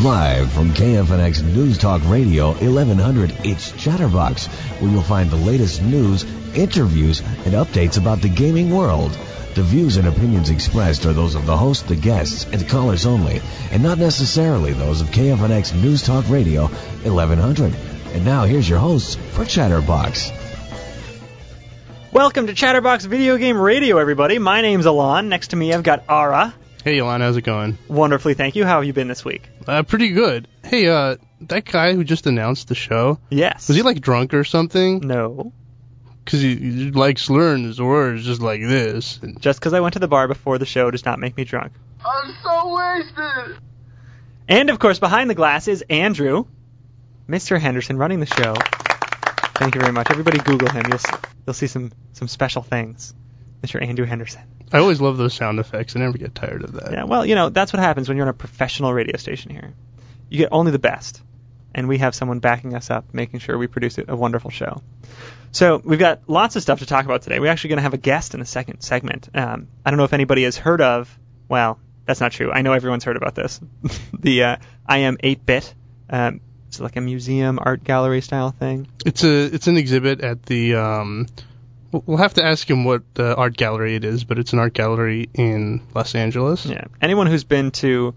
Live from KFNX News Talk Radio 1100, it's Chatterbox, where you'll find the latest news, interviews, and updates about the gaming world. The views and opinions expressed are those of the host, the guests, and callers only, and not necessarily those of KFNX News Talk Radio 1100. And now here's your hosts for Chatterbox. Welcome to Chatterbox Video Game Radio, everybody. My name's Alon. Next to me, I've got Ara. Hey, Alon, how's it going? Wonderfully, thank you. How have you been this week? Pretty good. Hey, that guy who just announced the show? Yes. Was he, drunk or something? No. Because he likes slurring his words just like this. Just because I went to the bar before the show does not make me drunk. I'm so wasted! And, of course, behind the glass is Andrew, Mr. Henderson, running the show. Thank you very much. Everybody Google him. You'll see some special things. Mr. Andrew Henderson. I always love those sound effects. I never get tired of that. Yeah, well, that's what happens when you're on a professional radio station here. You get only the best. And we have someone backing us up, making sure we produce a wonderful show. So we've got lots of stuff to talk about today. We're actually going to have a guest in the second segment. I don't know if anybody has heard of, well, that's not true. I know everyone's heard about this. The I Am 8-Bit. It's like a museum art gallery style thing. It's an exhibit at the we'll have to ask him what art gallery it is, but it's an art gallery in Los Angeles. Yeah. Anyone who's been to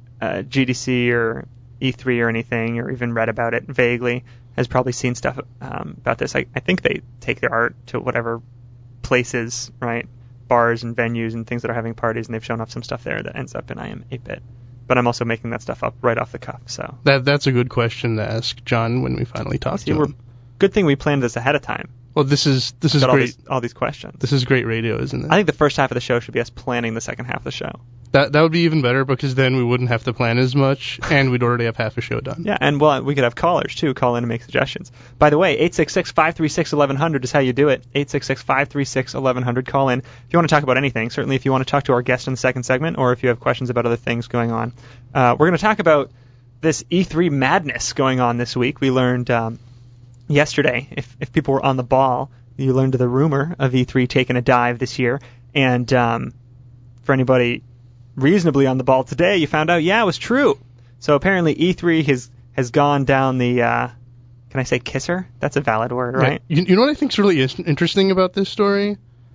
GDC or E3 or anything, or even read about it vaguely, has probably seen stuff about this. I think they take their art to whatever places, right? Bars and venues and things that are having parties, and they've shown off some stuff there that ends up in I Am 8-Bit. But I'm also making that stuff up right off the cuff, so... That's a good question to ask John when we finally talk to him. Good thing we planned this ahead of time. Well, this is great. All these questions. This is great radio, isn't it? I think the first half of the show should be us planning the second half of the show. That would be even better, because then we wouldn't have to plan as much, and we'd already have half a show done. Yeah, and we could have callers, too, call in and make suggestions. By the way, 866-536-1100 is how you do it. 866-536-1100. Call in if you want to talk about anything. Certainly if you want to talk to our guest in the second segment, or if you have questions about other things going on. We're going to talk about this E3 madness going on this week. We learned yesterday, if people were on the ball, you learned the rumor of E3 taking a dive this year. And for anybody reasonably on the ball today, you found out, yeah, it was true. So apparently E3 has gone down the, can I say kisser? That's a valid word, right? You know what I think's really interesting about this story?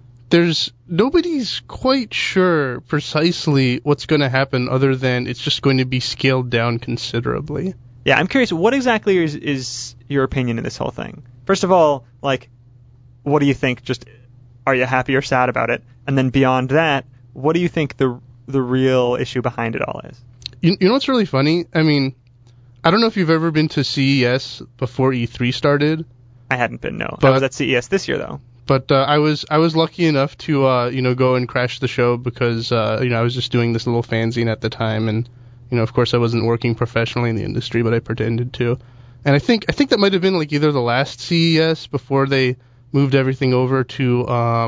Nobody's quite sure precisely what's going to happen, other than it's just going to be scaled down considerably. Yeah, I'm curious, what exactly is your opinion in this whole thing? First of all, what do you think? Just, are you happy or sad about it? And then beyond that, what do you think the real issue behind it all is? You know what's really funny? I mean, I don't know if you've ever been to CES before E3 started. I hadn't been, no. I was at CES this year, though. But I was lucky enough to go and crash the show, because I was just doing this little fanzine at the time, and of course I wasn't working professionally in the industry, but I pretended to. And I think that might have been either the last CES before they moved everything over to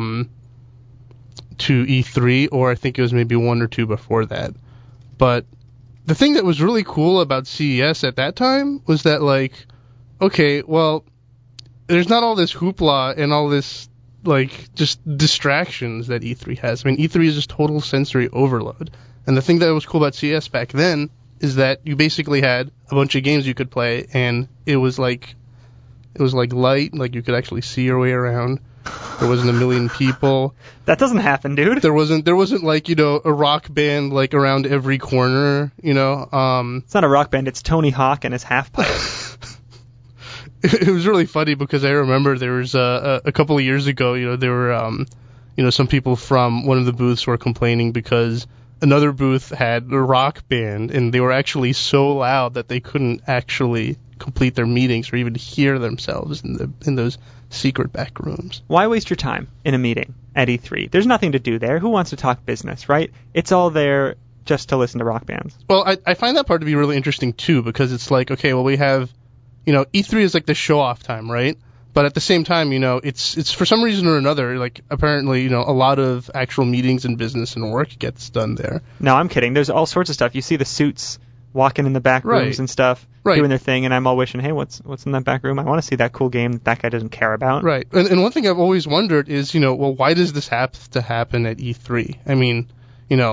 E3, or I think it was maybe one or two before that. But the thing that was really cool about CES at that time was that, okay, well, there's not all this hoopla and all this, just distractions that E3 has. I mean, E3 is just total sensory overload. And the thing that was cool about CES back then is that you basically had a bunch of games you could play, and it was light, you could actually see your way around. There wasn't a million people. That doesn't happen, dude. There wasn't a rock band around every corner, It's not a rock band, it's Tony Hawk and his half pipe. It was really funny, because I remember there was a couple of years ago, there were some people from one of the booths were complaining because another booth had a rock band, and they were actually so loud that they couldn't actually complete their meetings or even hear themselves in those secret back rooms. Why waste your time in a meeting at E3? There's nothing to do there. Who wants to talk business, right? It's all there just to listen to rock bands. Well, I find that part to be really interesting, too, because it's okay, well, we have, E3 is the show-off time, right? But at the same time, it's for some reason or another, apparently, a lot of actual meetings and business and work gets done there. No, I'm kidding. There's all sorts of stuff. You see the suits walking in the back rooms and stuff, doing their thing, and I'm all wishing, hey, what's in that back room? I want to see that cool game that guy doesn't care about. Right. And one thing I've always wondered is, well, why does this have to happen at E3? I mean,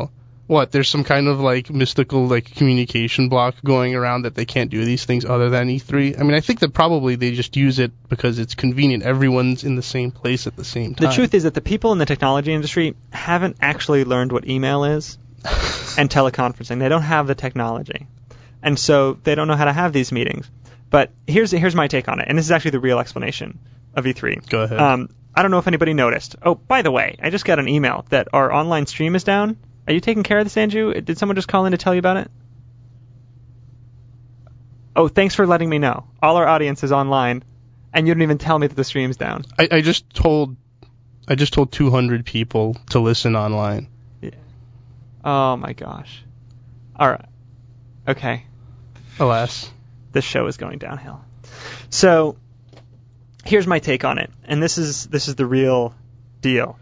what, there's some kind of like mystical like communication block going around that they can't do these things other than E3. I mean, I think that probably they just use it because it's convenient. Everyone's in the same place at the same time. The truth is that the people in the technology industry haven't actually learned what email is and teleconferencing. They don't have the technology. And so they don't know how to have these meetings. But here's my take on it, and this is actually the real explanation of E3. Go ahead. I don't know if anybody noticed. Oh, by the way, I just got an email that our online stream is down. Are you taking care of this, Andrew? Did someone just call in to tell you about it? Oh, thanks for letting me know. All our audience is online, and you didn't even tell me that the stream's down. I just told 200 people to listen online. Yeah. Oh my gosh. All right. Okay. Alas. This show is going downhill. So, here's my take on it, and this is the real deal.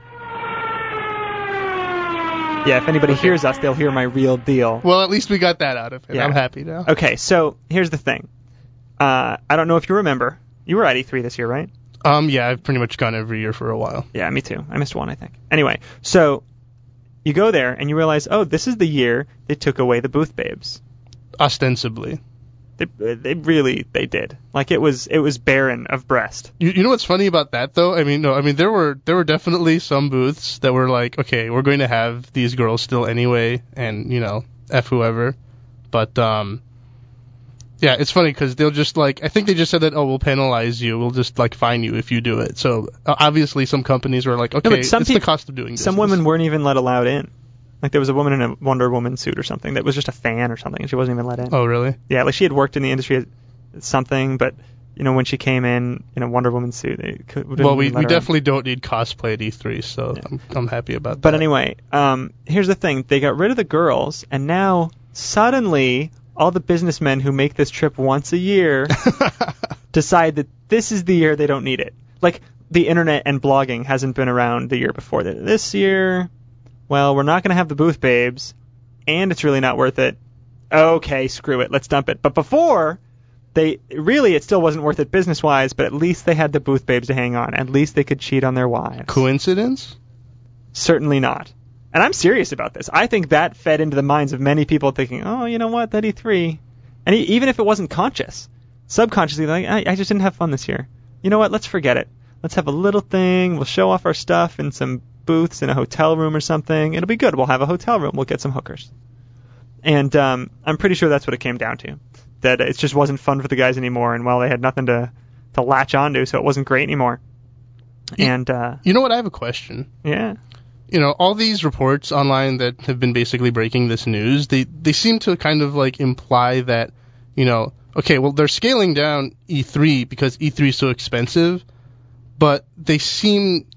Yeah, if anybody hears us, they'll hear my real deal. Well, at least we got that out of it. Yeah. I'm happy now. Okay, so here's the thing. I don't know if you remember. You were at E3 this year, right? Yeah, I've pretty much gone every year for a while. Yeah, me too. I missed one, I think. Anyway, so you go there and you realize, oh, this is the year they took away the booth babes. Ostensibly. They did. Like it was barren of breast. You know what's funny about that though? I mean there were definitely some booths that were like, okay, we're going to have these girls still anyway, and F whoever. But yeah, it's funny because they'll just like, I think they just said that, oh, we'll penalize you, we'll just like fine you if you do it. So obviously some companies were like, okay, it's the cost of doing business. Some women weren't even allowed in. Like, there was a woman in a Wonder Woman suit or something that was just a fan or something, and she wasn't even let in. Oh, really? Yeah, like, she had worked in the industry as something, but, when she came in a Wonder Woman suit, we definitely don't need cosplay at E3, so yeah. I'm happy about that. But anyway, here's the thing. They got rid of the girls, and now, suddenly, all the businessmen who make this trip once a year decide that this is the year they don't need it. Like, the internet and blogging hasn't been around the year before. This year... well, we're not going to have the booth babes, and it's really not worth it. Okay, screw it, let's dump it. But before, it still wasn't worth it business-wise, but at least they had the booth babes to hang on. At least they could cheat on their wives. Coincidence? Certainly not. And I'm serious about this. I think that fed into the minds of many people thinking, oh, you know what, that E3. And even if it wasn't conscious, subconsciously, like, I just didn't have fun this year. You know what, let's forget it. Let's have a little thing, we'll show off our stuff in some booths in a hotel room or something. It'll be good. We'll have a hotel room. We'll get some hookers. And I'm pretty sure that's what it came down to. That it just wasn't fun for the guys anymore, and well, they had nothing to latch onto, so it wasn't great anymore. And you know what? I have a question. Yeah. All these reports online that have been basically breaking this news, they seem to kind of like imply that, okay, well, they're scaling down E3 because E3 is so expensive, but they seem...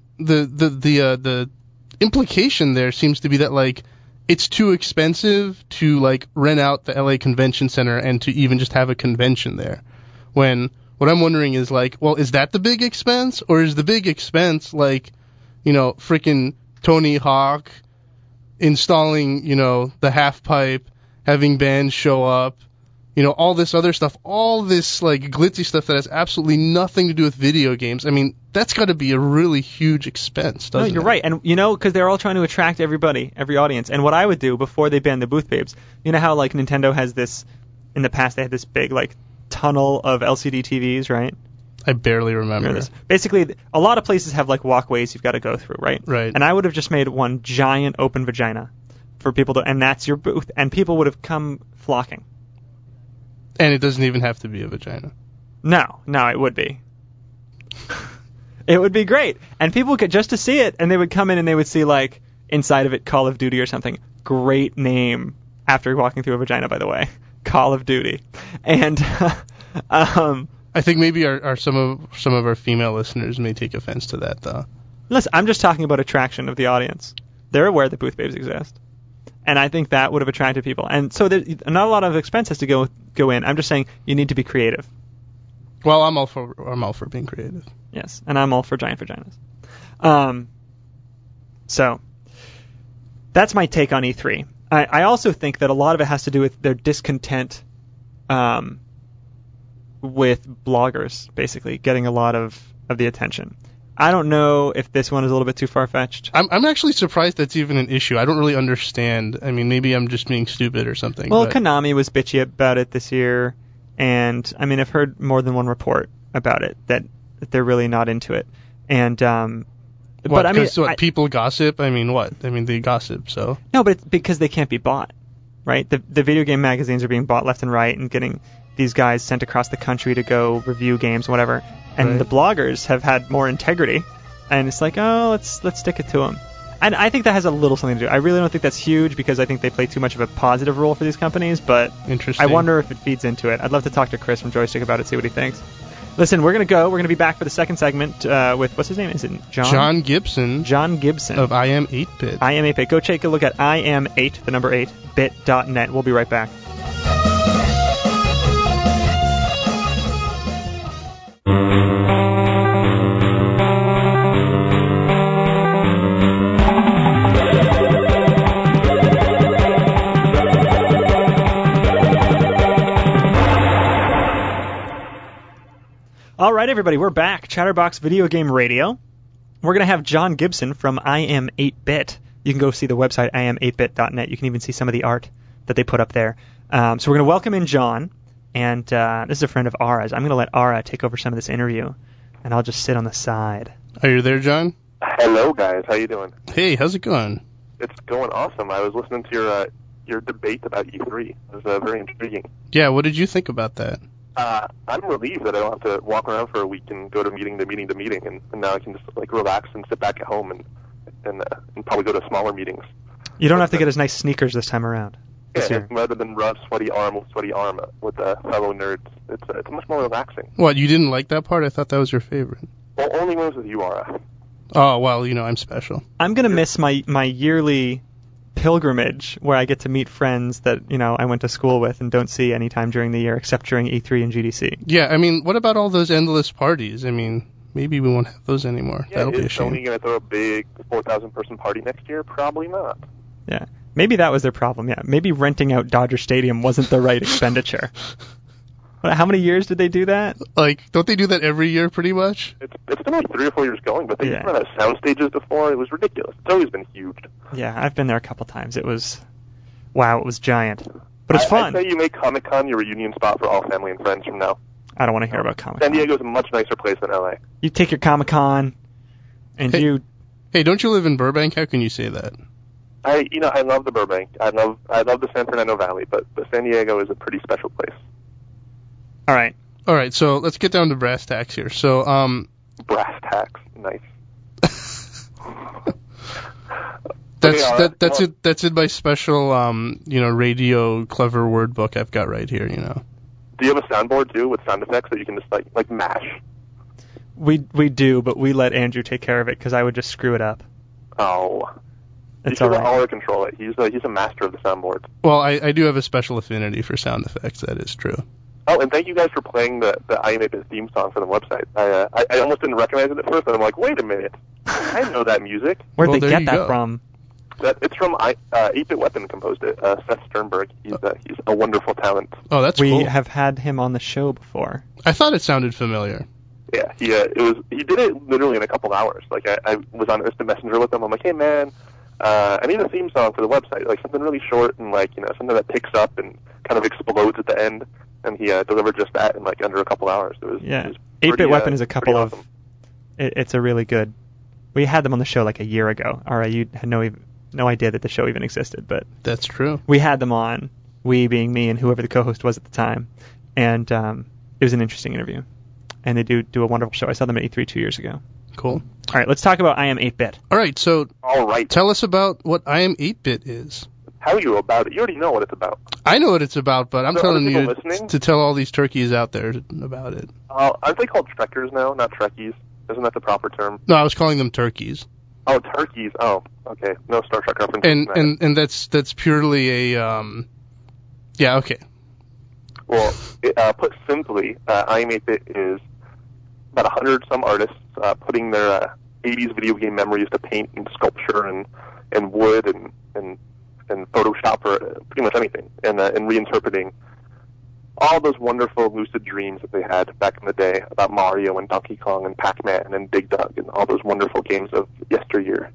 The implication there seems to be that like it's too expensive to like rent out the LA Convention Center and to even just have a convention there. When what I'm wondering is like, well, is that the big expense, or is the big expense like, freaking Tony Hawk installing, the half pipe, having bands show up, all this other stuff, all this like glitzy stuff that has absolutely nothing to do with video games. I mean, that's got to be a really huge expense, doesn't it? No, you're right. And, because they're all trying to attract everybody, every audience. And what I would do before they banned the booth babes, how like Nintendo has this, in the past they had this big like tunnel of LCD TVs, right? I barely remember this. Basically, a lot of places have like walkways you've got to go through, right? Right. And I would have just made one giant open vagina for people to, and that's your booth, and people would have come flocking. And it doesn't even have to be a vagina. No, it would be. It would be great. And people could, just to see it, and they would come in and they would see, like, inside of it, Call of Duty or something. Great name after walking through a vagina, by the way. Call of Duty. And, I think maybe some of our female listeners may take offense to that, though. Listen, I'm just talking about attraction of the audience. They're aware that booth babes exist. And I think that would have attracted people. And so there's not a lot of expense has to go in. I'm just saying you need to be creative. Well, I'm all for being creative. Yes, and I'm all for giant vaginas. So that's my take on E3. I also think that a lot of it has to do with their discontent with bloggers, basically, getting a lot of the attention. I don't know if this one is a little bit too far-fetched. I'm actually surprised that's even an issue. I don't really understand. I mean, maybe I'm just being stupid or something. Well, but Konami was bitchy about it this year, and I mean, I've heard more than one report about it that they're really not into it. And but I mean, people gossip. I mean, what? I mean, they gossip. So no, but it's because they can't be bought, right? The video game magazines are being bought left and right, and getting these guys sent across the country to go review games, whatever. And the bloggers have had more integrity, and it's like, oh, let's stick it to them. And I think that has a little something to do. I really don't think that's huge because I think they play too much of a positive role for these companies, but interesting. I wonder if it feeds into it. I'd love to talk to Chris from Joystick about it, see what he thinks. Listen, we're going to go. We're going to be back for the second segment with, what's his name? Is it John? John Gibson. John Gibson. Of I Am 8-Bit. I Am 8-Bit. Go take a look at IAM8, the number 8, bit.net. We'll be right back. All right, everybody, we're back. Chatterbox Video Game Radio. We're going to have John Gibson from I Am 8-Bit. You can go see the website, iam8bit.net. You can even see some of the art that they put up there. So we're going to welcome in John, and this is a friend of Ara's. I'm going to let Ara take over some of this interview, and I'll just sit on the side. Are you there, John? Hello, guys. How you doing? Hey, how's it going? It's going awesome. I was listening to your debate about E3. It was very intriguing. Yeah, what did you think about that? I'm relieved that I don't have to walk around for a week and go to meeting to meeting to meeting, and now I can just like relax and sit back at home and probably go to smaller meetings. You don't have to get as nice sneakers this time around. Yeah, rather than rough, sweaty arm with fellow nerds, it's much more relaxing. What, you didn't like that part? I thought that was your favorite. Well, only when it was with you, Ara. Oh, well, I'm special. I'm going to miss my yearly pilgrimage where I get to meet friends that, I went to school with and don't see any time during the year except during E3 and GDC. Yeah, I mean, what about all those endless parties? I mean, maybe we won't have those anymore. Yeah, that'll be a shame. Is Sony going to throw a big 4,000-person party next year? Probably not. Yeah, maybe that was their problem, yeah. Maybe renting out Dodger Stadium wasn't the right expenditure. How many years did they do that? Like, don't they do that every year pretty much? It's been like 3 or 4 years going, but they've run out sound stages before. It was ridiculous. It's always been huge. Yeah, I've been there a couple times. It was giant. But it's fun. I'd say you make Comic-Con your reunion spot for all family and friends from now. I don't want to hear about Comic-Con. San Diego's a much nicer place than LA. You take your Comic-Con, and Hey, don't you live in Burbank? How can you say that? I love the Burbank. I love the San Fernando Valley, but San Diego is a pretty special place. All right, so let's get down to brass tacks here. So, brass tacks, nice. That's in my special, radio clever word book I've got right here, Do you have a soundboard too with sound effects that you can just like mash? We do, but we let Andrew take care of it because I would just screw it up. Oh. It's you all should right. Oliver control it. He's a master of the soundboard. Well, I do have a special affinity for sound effects. That is true. Oh, and thank you guys for playing the I Am 8-Bit theme song for the website. I almost didn't recognize it at first, and I'm like, wait a minute, I know that music. Where'd they get that from? It's from 8-Bit Weapon composed it. Seth Sternberg. He's a wonderful talent. Oh, that's cool. We have had him on the show before. I thought it sounded familiar. Yeah, he did it literally in a couple hours. Like I was on Instant Messenger with him. I'm like, hey man, I need a theme song for the website, like something really short and like something that picks up and kind of explodes at the end. And he delivered just that in like under a couple hours. It was 8-Bit Weapon is a couple of. Awesome. It's a really good. We had them on the show like a year ago. All right, you had no idea that the show even existed, but that's true. We had them on. We being me and whoever the co-host was at the time, and it was an interesting interview. And they do a wonderful show. I saw them at E3 2 years ago. Cool. All right, let's talk about I Am 8-Bit. All right, tell us about what I Am 8-Bit is. How are you about it? You already know what it's about. I know what it's about, but I'm telling you listening? to tell all these turkeys out there about it. Aren't they called Trekkers now, not Trekkies? Isn't that the proper term? No, I was calling them turkeys. Oh, turkeys. Oh, okay. No Star Trek reference. And that's purely a yeah, okay. Well, put simply, I Am 8-Bit is about 100 some artists putting their 80s video game memories to paint and sculpture and wood and Photoshop or pretty much anything, and reinterpreting all those wonderful lucid dreams that they had back in the day about Mario and Donkey Kong and Pac-Man and Dig Dug and all those wonderful games of yesteryear.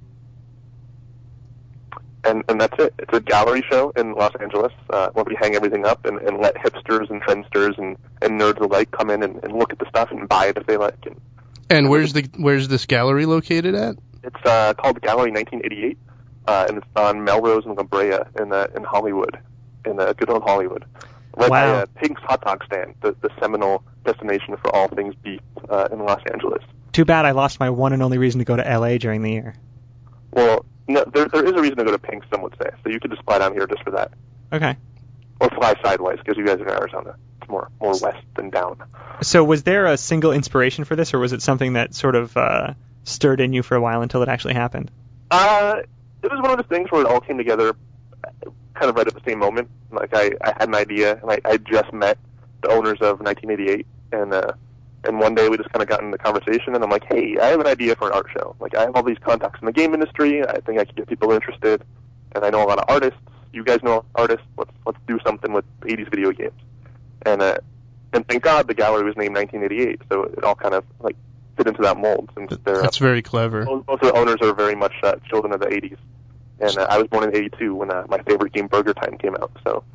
And that's it. It's a gallery show in Los Angeles where we hang everything up and let hipsters and trendsters and nerds alike come in and look at the stuff and buy it if they like. And where's this gallery located at? It's called Gallery 1988, and it's on Melrose and La Brea in Hollywood, in good old Hollywood. Right by Pink's Hot Dog Stand, the seminal destination for all things beef in Los Angeles. Too bad I lost my one and only reason to go to L.A. during the year. Well, no, there is a reason to go to Pink's, some would say, so you could just fly down here just for that. Okay. Or fly sideways, because you guys are in Arizona. It's more west than down. So was there a single inspiration for this, or was it something that sort of stirred in you for a while until it actually happened? It was one of those things where it all came together kind of right at the same moment. Like, I had an idea, and I just met the owners of 1988, and one day we just kind of got into conversation, and I'm like, hey, I have an idea for an art show. Like, I have all these contacts in the game industry. I think I could get people interested, and I know a lot of artists. You guys know artists. Let's do something with 80s video games. And thank God the gallery was named 1988, so it all kind of like fit into that mold. Since that's very clever. Most of the owners are very much children of the 80s, and I was born in '82 when my favorite game Burger Time came out. So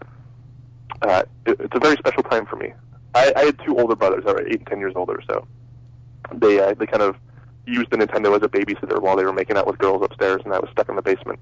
it's a very special time for me. I had two older brothers that were 8 and 10 years older, so they kind of used the Nintendo as a babysitter while they were making out with girls upstairs, and I was stuck in the basement.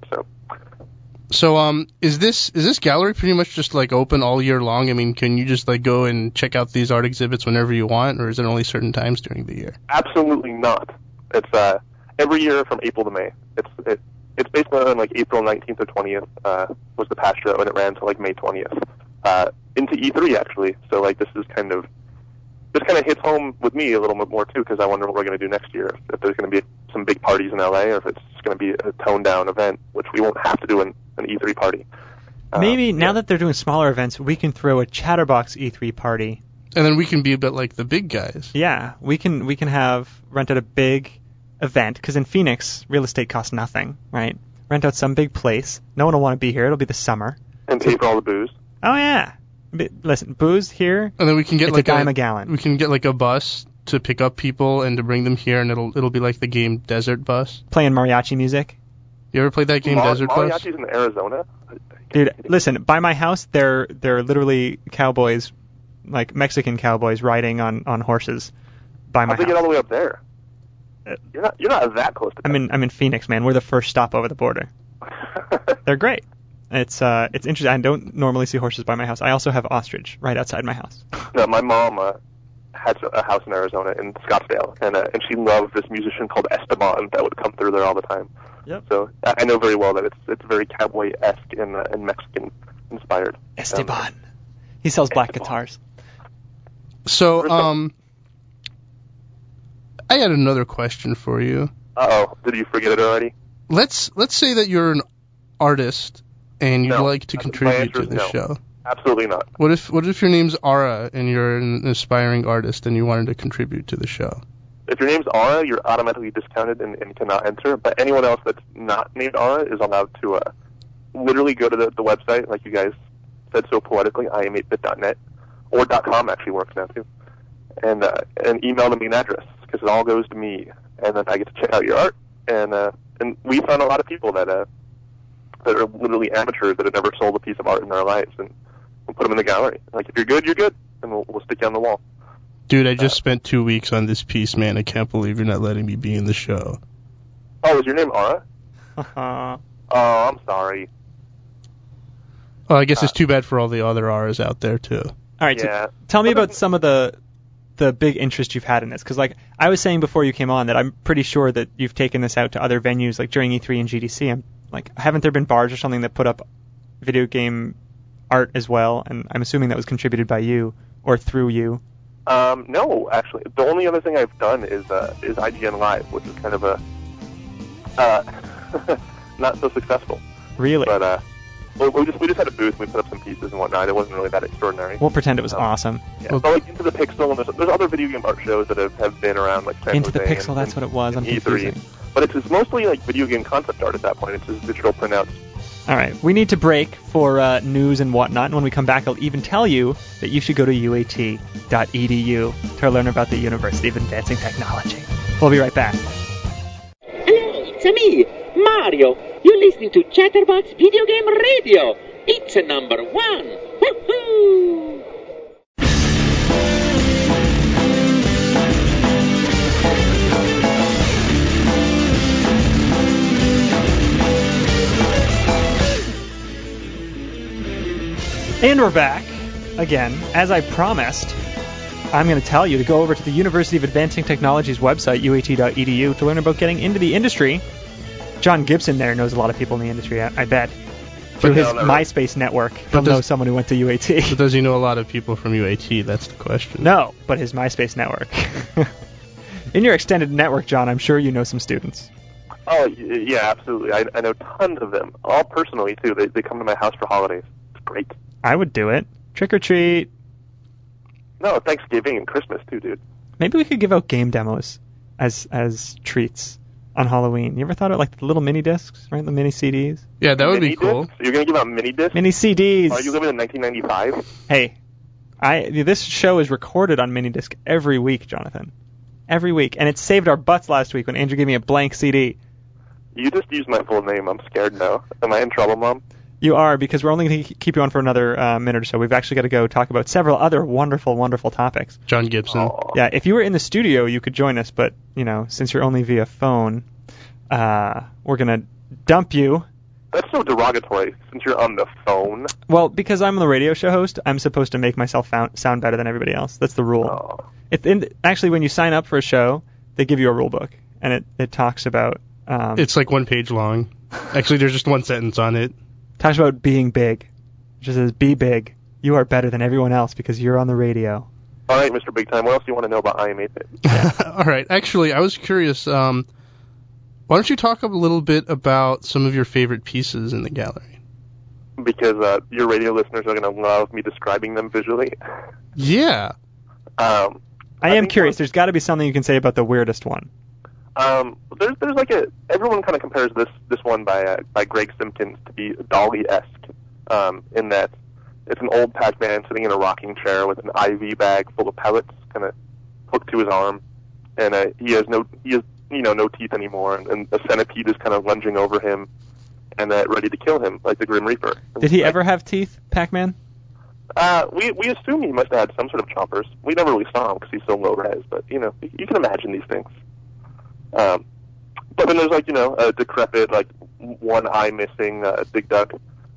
So is this gallery pretty much just like open all year long? I mean, can you just like go and check out these art exhibits whenever you want, or is it only certain times during the year? Absolutely not. It's every year from April to May. It's based on like April 19th or 20th was the past show, and it ran to like May 20th. Into E3 actually. So like this kind of hits home with me a little bit more too, because I wonder what we're going to do next year. If there's going to be some big parties in LA, or if it's going to be a toned down event, which we won't have to do an E3 party. Maybe now that they're doing smaller events, we can throw a Chatterbox E3 party. And then we can be a bit like the big guys. Yeah, we can rent out a big event, because in Phoenix, real estate costs nothing, right? Rent out some big place. No one will want to be here. It'll be the summer. And pay for all the booze. Oh, yeah. Listen, booze here, and then we can get it's like a dime a gallon. We can get like a bus to pick up people and to bring them here, and it'll be like the game Desert Bus. Playing mariachi music. You ever played that game Desert Bus? Mariachi's in Arizona? Dude, listen, by my house, they're literally cowboys, like Mexican cowboys riding on horses by my house. How'd they get all the way up there? You're not that close to them. I'm in Phoenix, man. We're the first stop over the border. They're great. It's interesting. I don't normally see horses by my house. I also have ostrich right outside my house. No, my mom had a house in Arizona in Scottsdale, and she loved this musician called Esteban that would come through there all the time. Yep. So I know very well that it's very cowboy-esque and Mexican inspired. Esteban. He sells black guitars. So I had another question for you. Uh-oh, did you forget it already? Let's say that you're an artist and you'd like to contribute to the show. Absolutely not. What if your name's Ara and you're an aspiring artist and you wanted to contribute to the show? If your name's Ara, you're automatically discounted and cannot enter. But anyone else that's not named Ara is allowed to literally go to the website, like you guys said so poetically, iam8bit.net, or .com actually works now too, and email the main address, because it all goes to me, and then I get to check out your art. And we found a lot of people that are literally amateurs that have never sold a piece of art in their lives, and we'll put them in the gallery. Like, if you're good, you're good, and we'll stick you on the wall. Dude, I just spent 2 weeks on this piece, man. I can't believe you're not letting me be in the show. Oh, is your name Ara? Oh, I'm sorry. Well, I guess it's too bad for all the other Aras out there, too. All right, yeah. So tell me about some of the big interest you've had in this, because like I was saying before you came on, that I'm pretty sure that you've taken this out to other venues, like during E3 and GDC. Haven't there been bars or something that put up video game art as well? And I'm assuming that was contributed by you or through you. No, actually, the only other thing I've done is IGN Live, which is kind of a not so successful. Really? But we just had a booth. And we put up some pieces and whatnot. It wasn't really that extraordinary. We'll pretend it was awesome. Yeah. So like Into the Pixel, and there's other video game art shows that have been around, like San Into the Jose Pixel, that's what it was. I'm E3. confusing. But it's mostly like video game concept art at that point. It's just digital printouts All right, we need to break for news and whatnot, and when we come back, I'll even tell you that you should go to uat.edu to learn about the University of Advancing Technology. We'll be right back. Hello, it's me, Mario. You're listening to Chatterbox Video Game Radio. It's number 1. Woohoo! And we're back again. As I promised, I'm going to tell you to go over to the University of Advancing Technology's website, uat.edu, to learn about getting into the industry. John Gibson there knows a lot of people in the industry, I bet. Through his MySpace network, he'll know someone who went to UAT. But does he know a lot of people from UAT? That's the question. No, but his MySpace network. In your extended network, John, I'm sure you know some students. Oh, yeah, absolutely. I know tons of them, all personally, too. They come to my house for holidays. It's great. I would do it. Trick or treat. No, Thanksgiving and Christmas, too, dude. Maybe we could give out game demos as treats on Halloween. You ever thought of like the little mini discs, right? The mini CDs? Yeah, that would be cool. Discs? You're going to give out mini discs? Mini CDs. Are you living in 1995? Hey, this show is recorded on mini disc every week, Jonathan. Every week. And it saved our butts last week when Andrew gave me a blank CD. You just used my full name. I'm scared now. Am I in trouble, Mom? You are, because we're only going to keep you on for another minute or so. We've actually got to go talk about several other wonderful, wonderful topics. John Gibson. Oh. Yeah, if you were in the studio, you could join us, but, since you're only via phone, we're going to dump you. That's so derogatory, since you're on the phone. Well, because I'm the radio show host, I'm supposed to make myself sound better than everybody else. That's the rule. Oh. Actually, when you sign up for a show, they give you a rule book, and it talks about... it's like 1 page long. Actually, there's just one sentence on it. Talks about being big. It just says, be big. You are better than everyone else because you're on the radio. All right, Mr. Big Time. What else do you want to know about I Am 8-Bit? All right. Actually, I was curious. Why don't you talk a little bit about some of your favorite pieces in the gallery? Because your radio listeners are going to love me describing them visually. Yeah. I am curious. There's got to be something you can say about the weirdest one. There's like everyone kind of compares this one by Greg Simpkins to be Dolly-esque, in that it's an old Pac-Man sitting in a rocking chair with an IV bag full of pellets kind of hooked to his arm, and he has no teeth anymore, and a centipede is kind of lunging over him and ready to kill him like the Grim Reaper. Did he ever have teeth, Pac-Man? We assume he must have had some sort of chompers. We never really saw him because he's so low res, but you can imagine these things. But then there's a decrepit, one eye missing Dig Dug.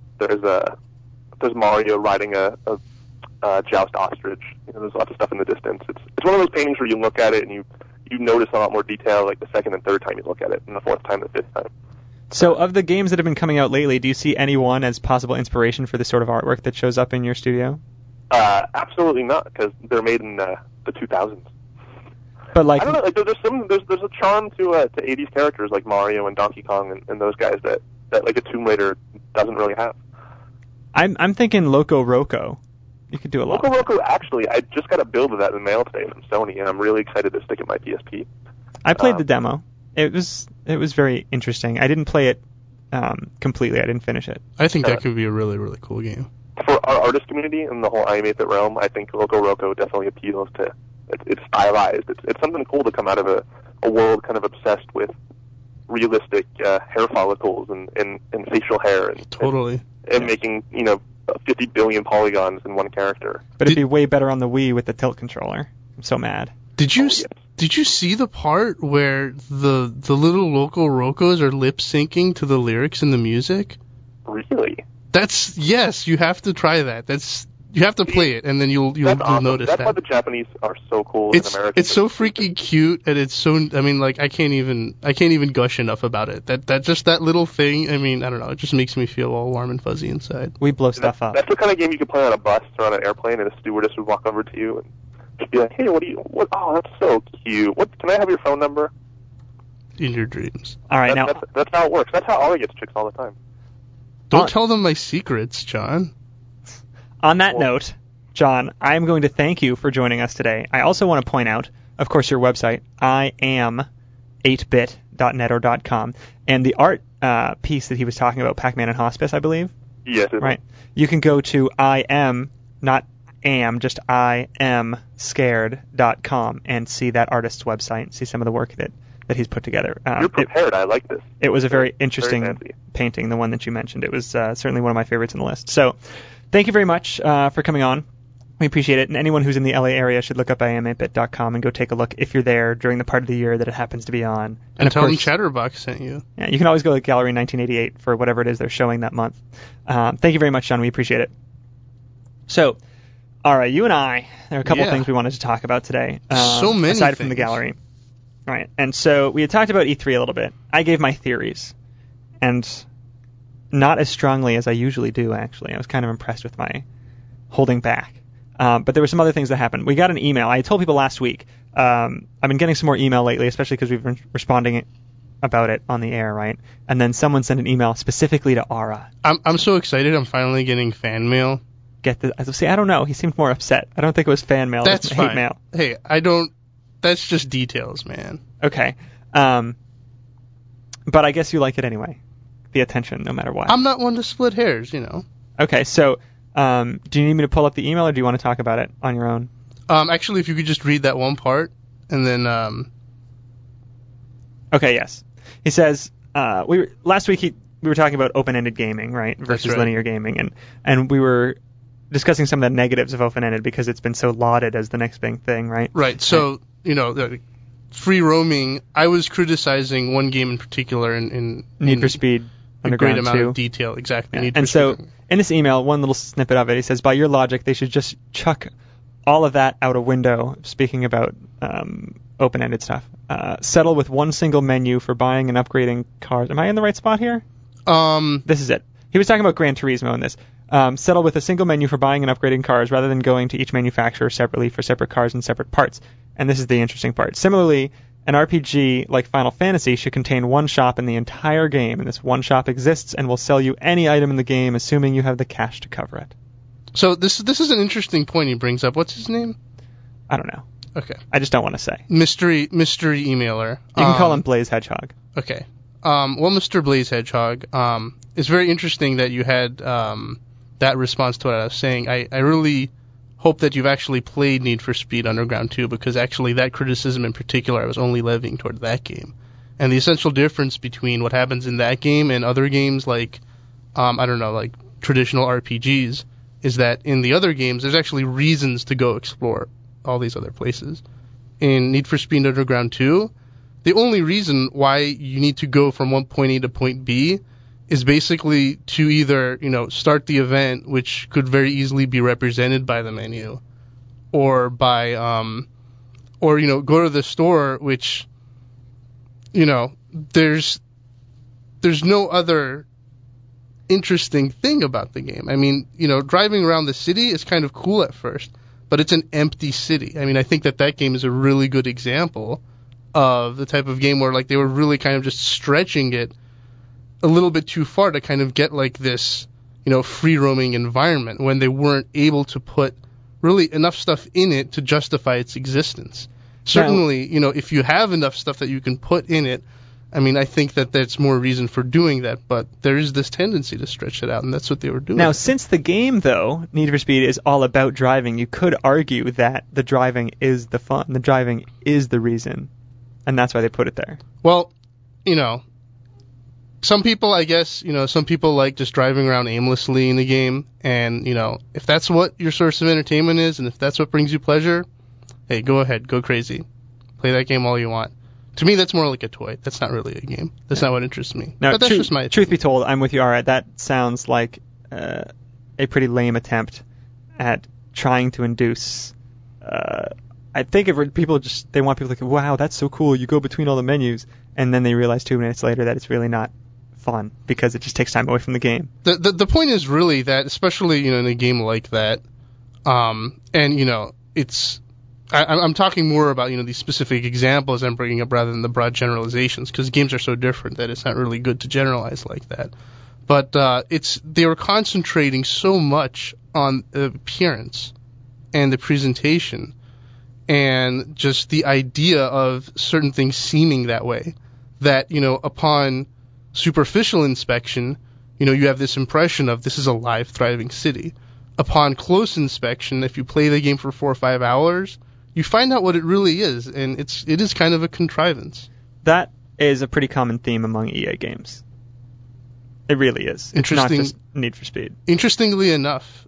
There's Mario riding a joust ostrich. There's lots of stuff in the distance. It's one of those paintings where you look at it and you notice a lot more detail the second and third time you look at it, and the fourth time, the fifth time. So of the games that have been coming out lately, do you see anyone as possible inspiration for this sort of artwork that shows up in your studio? Absolutely not, because they're made in the 2000s. But I don't know. There's a charm to 80s characters like Mario and Donkey Kong and those guys that a Tomb Raider doesn't really have. I'm thinking Loco Roco. You could do a lot. Loco Roco, actually, I just got a build of that in the mail today from Sony, and I'm really excited to stick it in my PSP. I played the demo. It was very interesting. I didn't play it completely. I didn't finish it. I think that could be a really, really cool game. For our artist community and the whole I Am 8-Bit realm, I think Loco Roco definitely appeals to. It's stylized. It's something cool to come out of a world kind of obsessed with realistic hair follicles and facial hair and making 50 billion polygons in one character. But it'd be way better on the Wii with the tilt controller. I'm so mad. Did you see the part where the little Loco Rocos are lip syncing to the lyrics and the music? Really? Yes. You have to try that. You have to play it, and then you'll awesome. notice That's that. why the Japanese are so cool in America. It's so freaking cute, and it's so. I mean, I can't even gush enough about it. That little thing. I mean, I don't know. It just makes me feel all warm and fuzzy inside. We blow stuff up. That's the kind of game you could play on a bus or on an airplane, and a stewardess would walk over to you and just be like, "Hey, what? Oh, that's so cute. What? Can I have your phone number?" In your dreams. All right, that's how it works. That's how Ollie gets chicks all the time. Don't tell them my secrets, John. On that note, John, I'm going to thank you for joining us today. I also want to point out, of course, your website, 8bit.net or .com. And the art piece that he was talking about, Pac-Man and Hospice, I believe. Yes. Right. You can go to just IamScared.com and see that artist's website and see some of the work that he's put together. You're prepared. I like this. It was a very interesting fancy painting, the one that you mentioned. It was certainly one of my favorites on the list. So thank you very much for coming on. We appreciate it. And anyone who's in the LA area should look up Iam8bit.com and go take a look if you're there during the part of the year that it happens to be on. And tell them Chatterbox sent you. Yeah, you can always go to Gallery 1988 for whatever it is they're showing that month. Thank you very much, John. We appreciate it. So, all right, you and I, there are a couple things we wanted to talk about today. So many aside things. from the gallery. All right, and so we had talked about E3 a little bit. I gave my theories, and not as strongly as I usually do, actually. I was kind of impressed with my holding back. But there were some other things that happened. We got an email. I told people last week. I've been getting some more email lately, especially because we've been responding about it on the air, right? And then someone sent an email specifically to Aura. I'm so excited. I'm finally getting fan mail. See, I don't know. He seemed more upset. I don't think it was fan mail. That's it was fine. Hate mail. Hey, that's just details, man. Okay. But I guess you like it anyway. The attention, no matter what. I'm not one to split hairs, you know. Okay, so do you need me to pull up the email, or do you want to talk about it on your own? Actually, if you could just read that one part, and then... Okay, yes. He says, last week we were talking about open-ended gaming, right, versus linear gaming, and we were discussing some of the negatives of open-ended because it's been so lauded as the next big thing, right? Right, so, free roaming, I was criticizing one game in particular in Need for Speed Underground 2. A great amount of detail, exactly. Yeah. And so, in this email, one little snippet of it, he says, by your logic, they should just chuck all of that out a window, speaking about open-ended stuff. Settle with one single menu for buying and upgrading cars. Am I in the right spot here? This is it. He was talking about Gran Turismo in this. Settle with a single menu for buying and upgrading cars rather than going to each manufacturer separately for separate cars and separate parts. And this is the interesting part. Similarly, an RPG like Final Fantasy should contain one shop in the entire game, and this one shop exists and will sell you any item in the game, assuming you have the cash to cover it. So this is an interesting point he brings up. What's his name? I don't know. Okay. I just don't want to say. Mystery emailer. You can call him Blaze Hedgehog. Okay. Well, Mr. Blaze Hedgehog, it's very interesting that you had that response to what I was saying. I really hope that you've actually played Need for Speed Underground 2, because actually that criticism in particular I was only levying toward that game. And the essential difference between what happens in that game and other games like, like traditional RPGs, is that in the other games there's actually reasons to go explore all these other places. In Need for Speed Underground 2, the only reason why you need to go from one point A to point B is basically to either, start the event, which could very easily be represented by the menu, or by, go to the store, which, there's no other interesting thing about the game. I mean, driving around the city is kind of cool at first, but it's an empty city. I mean, I think that game is a really good example of the type of game where, they were really kind of just stretching it a little bit too far to kind of get, this, free-roaming environment when they weren't able to put really enough stuff in it to justify its existence. Certainly, if you have enough stuff that you can put in it, I mean, I think that that's more reason for doing that, but there is this tendency to stretch it out, and that's what they were doing. Now, since the game, though, Need for Speed is all about driving, you could argue that the driving is the fun, the driving is the reason, and that's why they put it there. Well, some people, I guess, some people like just driving around aimlessly in the game, and, if that's what your source of entertainment is, and if that's what brings you pleasure, hey, go ahead, go crazy. Play that game all you want. To me, that's more like a toy. That's not really a game. That's not what interests me. Now, but that's just my opinion. Truth be told, I'm with you, alright. That sounds like a pretty lame attempt at trying to induce... I think people they want people to think, wow, that's so cool, you go between all the menus, and then they realize 2 minutes later that it's really not fun, because it just takes time away from the game. The point is really that, especially, in a game like that, and, it's... I'm talking more about, these specific examples I'm bringing up rather than the broad generalizations, because games are so different that it's not really good to generalize like that. But they were concentrating so much on the appearance and the presentation, and just the idea of certain things seeming that way. That, upon superficial inspection, you have this impression of this is a live, thriving city. Upon close inspection, if you play the game for 4 or 5 hours, you find out what it really is, and it is kind of a contrivance. That is a pretty common theme among EA games. It really is. It's not just Need for Speed. Interestingly enough,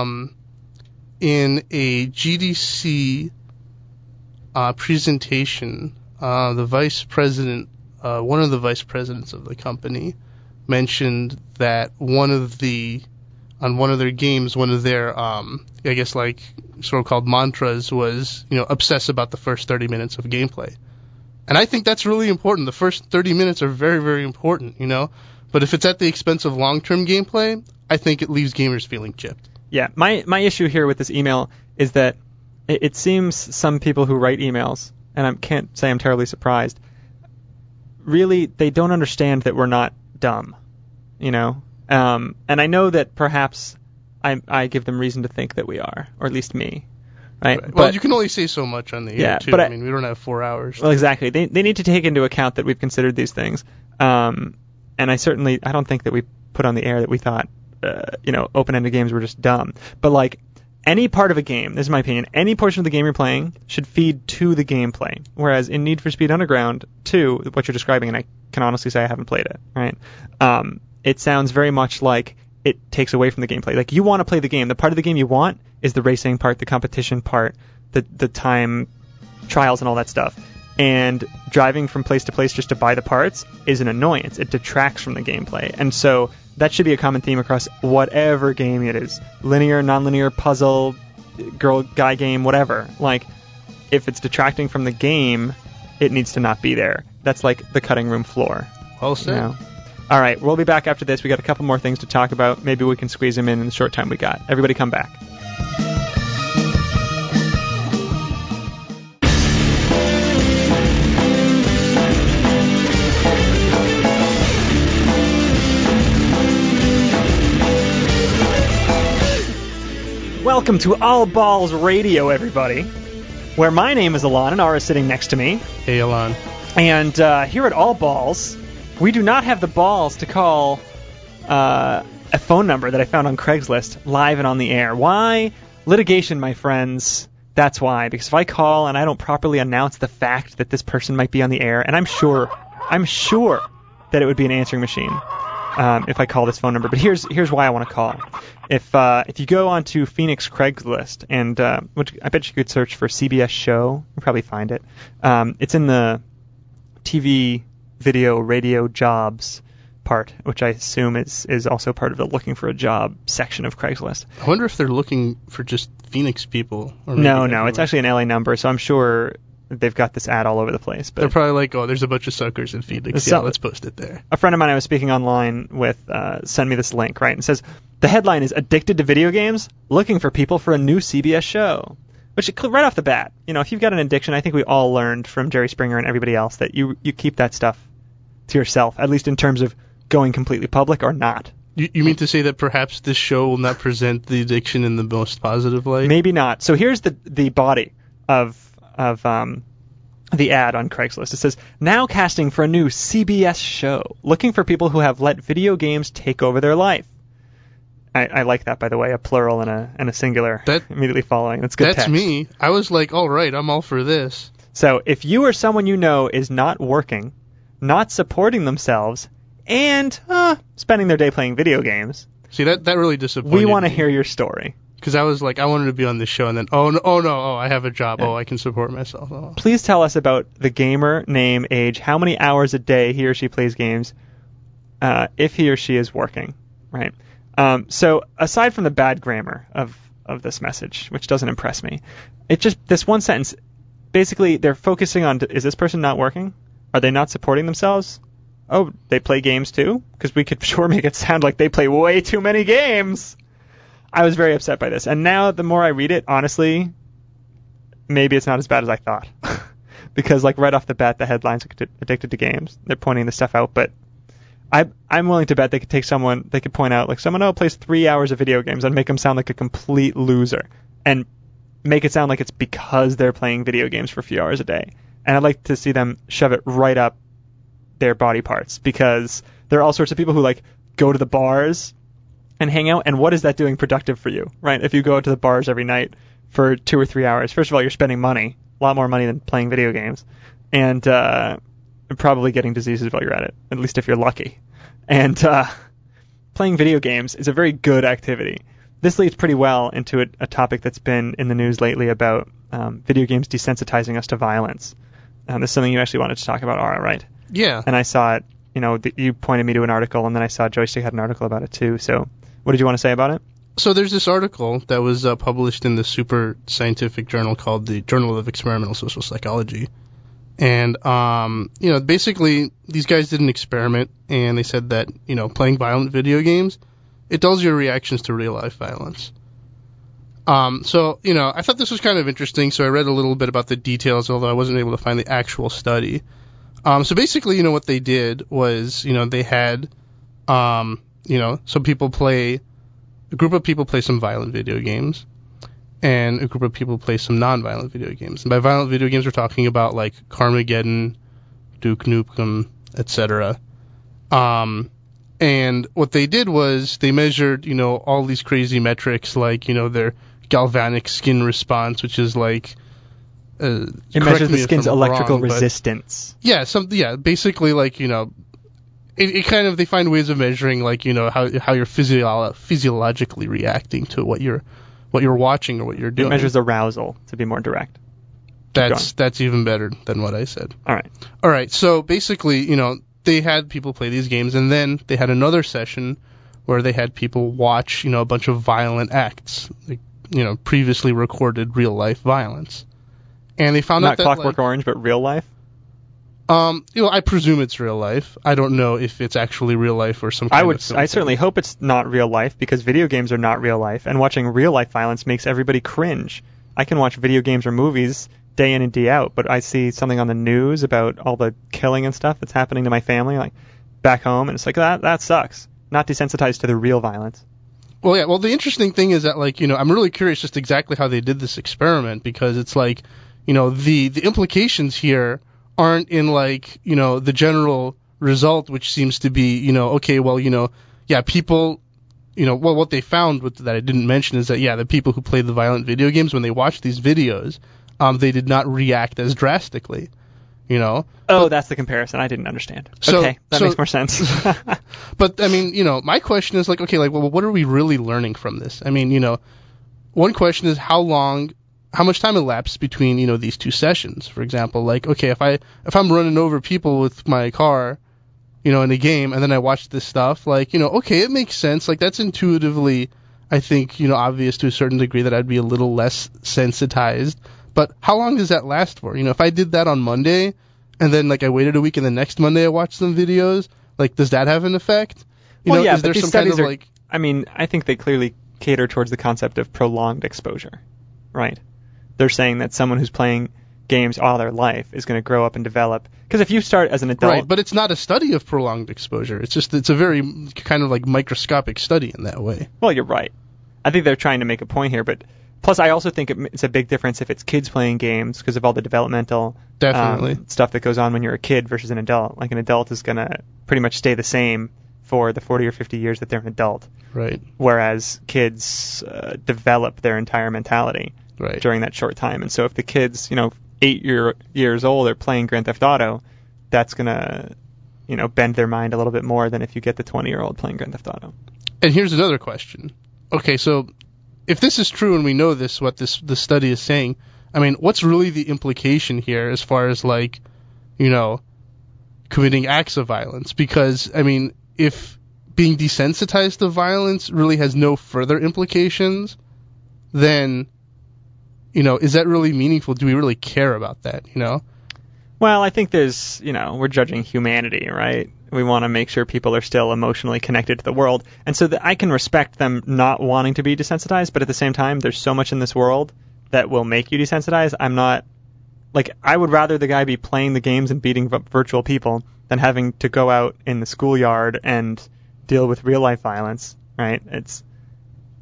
in a GDC presentation, the vice president, one of the vice presidents of the company, mentioned that on one of their games, one of their, so-called mantras was, obsess about the first 30 minutes of gameplay. And I think that's really important. The first 30 minutes are very, very important, But if it's at the expense of long-term gameplay, I think it leaves gamers feeling chipped. Yeah, my issue here with this email is that it seems some people who write emails, and I can't say I'm terribly surprised, really, they don't understand that we're not dumb, And I know that perhaps I give them reason to think that we are, or at least me, right? Well, but you can only say so much on the air, too. But we don't have 4 hours. Well, exactly. They need to take into account that we've considered these things. And I don't think that we put on the air that we thought, open-ended games were just dumb. But, any part of a game, this is my opinion, any portion of the game you're playing should feed to the gameplay. Whereas in Need for Speed Underground 2, what you're describing, and I can honestly say I haven't played it, right? It sounds very much like it takes away from the gameplay. You want to play the game. The part of the game you want is the racing part, the competition part, the time trials and all that stuff. And driving from place to place just to buy the parts is an annoyance. It detracts from the gameplay. And so that should be a common theme across whatever game it is. Linear, non-linear, puzzle, girl-guy game, whatever. If it's detracting from the game, it needs to not be there. That's like the cutting room floor. Well said. All right, we'll be back after this. We got a couple more things to talk about. Maybe we can squeeze them in the short time we got. Everybody come back. Welcome to All Balls Radio, everybody, where my name is Alon and Ara is sitting next to me. Hey, Alon. And here at All Balls, we do not have the balls to call a phone number that I found on Craigslist live and on the air. Why? Litigation, my friends. That's why. Because if I call and I don't properly announce the fact that this person might be on the air, and I'm sure that it would be an answering machine if I call this phone number. But here's why I want to call. If you go onto Phoenix Craigslist, and which I bet you could search for CBS show, you'll probably find it. It's in the TV, video, radio jobs part, which I assume is also part of the looking for a job section of Craigslist. I wonder if they're looking for just Phoenix people. Or no, it's actually an LA number, so I'm sure they've got this ad all over the place. But they're probably like, there's a bunch of suckers in Phoenix. Yeah, let's post it there. A friend of mine I was speaking online with sent me this link, right? And it says, the headline is, Addicted to Video Games? Looking for People for a New CBS Show. Which, right off the bat, if you've got an addiction, I think we all learned from Jerry Springer and everybody else that you keep that stuff to yourself, at least in terms of going completely public or not. You mean to say that perhaps this show will not present the addiction in the most positive light? Maybe not. So here's the body of the ad on Craigslist. It says, now casting for a new CBS show, looking for people who have let video games take over their life. I like that, by the way, a plural and a singular immediately following. That's good text. That's me. I was like, all right, I'm all for this. So if you or someone you know is not working, not supporting themselves, and spending their day playing video games. See, that really disappointed me. We want to hear your story. Because I was like, I wanted to be on this show, and then, I have a job. Yeah. I can support myself. Oh. Please tell us about the gamer, name, age, how many hours a day he or she plays games, if he or she is working, right? So aside from the bad grammar of this message, which doesn't impress me, it just, this one sentence, basically they're focusing on, is this person not working? Are they not supporting themselves? Oh, they play games too? Because we could sure make it sound like they play way too many games. I was very upset by this. And now the more I read it, honestly, maybe it's not as bad as I thought. Because right off the bat, the headline's addicted to games. They're pointing the stuff out, but I'm willing to bet they could point out someone plays 3 hours of video games and make them sound like a complete loser. And make it sound like it's because they're playing video games for a few hours a day. And I'd like to see them shove it right up their body parts, because there are all sorts of people who like go to the bars and hang out, and what is that doing productive for you, right? If you go to the bars every night for 2 or 3 hours, first of all, you're spending money, a lot more money than playing video games, and probably getting diseases while you're at it, at least if you're lucky. And playing video games is a very good activity. This leads pretty well into a topic that's been in the news lately about video games desensitizing us to violence. This is something you actually wanted to talk about, Ara, right? Yeah. And I saw it, you pointed me to an article, and then I saw Joystick had an article about it too. So what did you want to say about it? So there's this article that was published in the super scientific journal called the Journal of Experimental Social Psychology. And, basically these guys did an experiment, and they said that, playing violent video games, it dulls your reactions to real life violence. So, I thought this was kind of interesting, so I read a little bit about the details, although I wasn't able to find the actual study. So basically, what they did was, they had, some people a group of people play some violent video games, and a group of people play some non-violent video games. And by violent video games, we're talking about, like, Carmageddon, Duke Nukem, etc. And what they did was they measured, all these crazy metrics, like, their galvanic skin response, which is like... it measures the skin's electrical resistance. Yeah, basically, like, it kind of, they find ways of measuring, like, how you're physiologically reacting to what you're watching or what you're doing. It measures arousal, to be more direct. That's even better than what I said. All right. So basically, they had people play these games, and then they had another session where they had people watch, a bunch of violent acts, like, previously recorded real life violence. And they found out that, not Clockwork Orange, but real life? I presume it's real life. I don't know if it's actually real life or some kind of film. I certainly hope it's not real life, because video games are not real life, and watching real life violence makes everybody cringe. I can watch video games or movies day in and day out, but I see something on the news about all the killing and stuff that's happening to my family, like back home, and it's like, that sucks. Not desensitized to the real violence. Well, yeah. Well, the interesting thing is that, like, I'm really curious just exactly how they did this experiment, because it's like, the implications here aren't in, like, the general result, which seems to be, okay, well, people, what they found that I didn't mention is that, the people who play the violent video games, when they watch these videos, they did not react as drastically, that's the comparison. I didn't understand. Okay, that makes more sense. But, I mean, my question is, like, okay, like, well, what are we really learning from this? I mean, one question is how much time elapsed between, these two sessions, for example. Like, okay, if I'm running over people with my car, in a game, and then I watch this stuff, like, okay, it makes sense. Like, that's intuitively, I think, obvious to a certain degree that I'd be a little less sensitized. But how long does that last for? If I did that on Monday, and then, like, I waited a week, and the next Monday I watched some videos, like, does that have an effect? Is there some kind of, like... I mean, I think they clearly cater towards the concept of prolonged exposure, right? They're saying that someone who's playing games all their life is going to grow up and develop. Because if you start as an adult... Right, but it's not a study of prolonged exposure. It's a very kind of like microscopic study in that way. Well, you're right. I think they're trying to make a point here, but plus I also think it's a big difference if it's kids playing games because of all the developmental stuff that goes on when you're a kid versus an adult. Like, an adult is going to pretty much stay the same for the 40 or 50 years that they're an adult. Right. Whereas kids develop their entire mentality. Right. During that short time. And so if the kids, 8 years old are playing Grand Theft Auto, that's going to, bend their mind a little bit more than if you get the 20-year-old playing Grand Theft Auto. And here's another question. Okay, so if this is true and we know this, what this study is saying, I mean, what's really the implication here as far as, like, committing acts of violence? Because, I mean, if being desensitized to violence really has no further implications, then... is that really meaningful? Do we really care about that, Well, I think there's, we're judging humanity, right? We want to make sure people are still emotionally connected to the world. And so I can respect them not wanting to be desensitized, but at the same time, there's so much in this world that will make you desensitized. I'm not, like, I would rather the guy be playing the games and beating virtual people than having to go out in the schoolyard and deal with real life violence, right?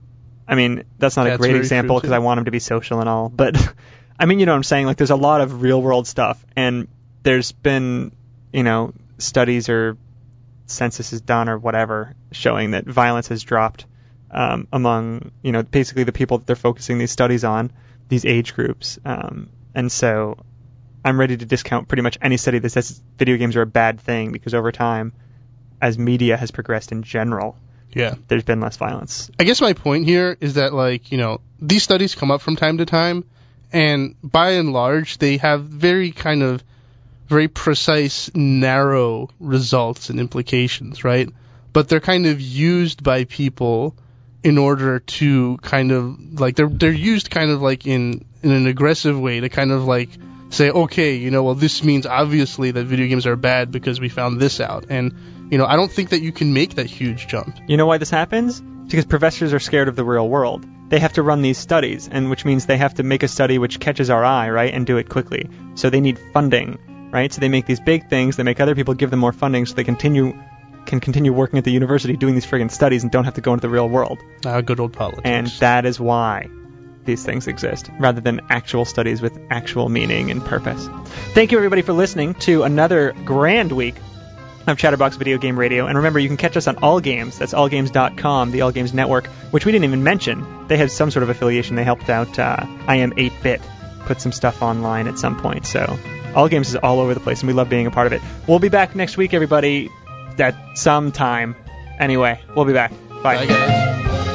I mean, that's not a That's great very example true, because too. I want him to be social and all, but I mean, you know what I'm saying? Like, there's a lot of real-world stuff, and there's been, you know, studies or census is done or whatever showing that violence has dropped among, you know, basically the people that they're focusing these studies on, these age groups. And so I'm ready to discount pretty much any study that says video games are a bad thing because over time, as media has progressed in general, Yeah. there's been less violence. I guess my point here is that, like, you know, these studies come up from time to time, and by and large, they have very precise, narrow results and implications, right? But they're kind of used by people in order to kind of, like, they're used kind of like in an aggressive way to kind of like say, okay, you know, well, this means obviously that video games are bad because we found this out. And, you know, I don't think that you can make that huge jump. You know why this happens? Because professors are scared of the real world. They have to run these studies, and which means they have to make a study which catches our eye, right, and do it quickly. So they need funding, right? So they make these big things, they make other people give them more funding so they can continue working at the university doing these friggin' studies and don't have to go into the real world. Good old politics. And that is why these things exist, rather than actual studies with actual meaning and purpose. Thank you, everybody, for listening to another grand week of Chatterbox Video Game Radio. And remember, you can catch us on All Games. That's allgames.com, the All Games Network, which we didn't even mention. They have some sort of affiliation. They helped out I Am 8-Bit put some stuff online at some point. So All Games is all over the place, and we love being a part of it. We'll be back next week, everybody, at some time. Anyway, we'll be back. Bye. Bye, guys.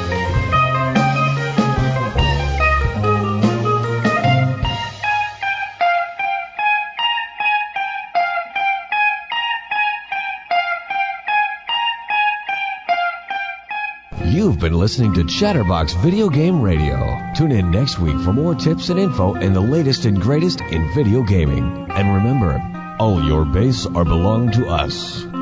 You've been listening to Chatterbox Video Game Radio. Tune in next week for more tips and info and the latest and greatest in video gaming. And remember, all your base are belong to us.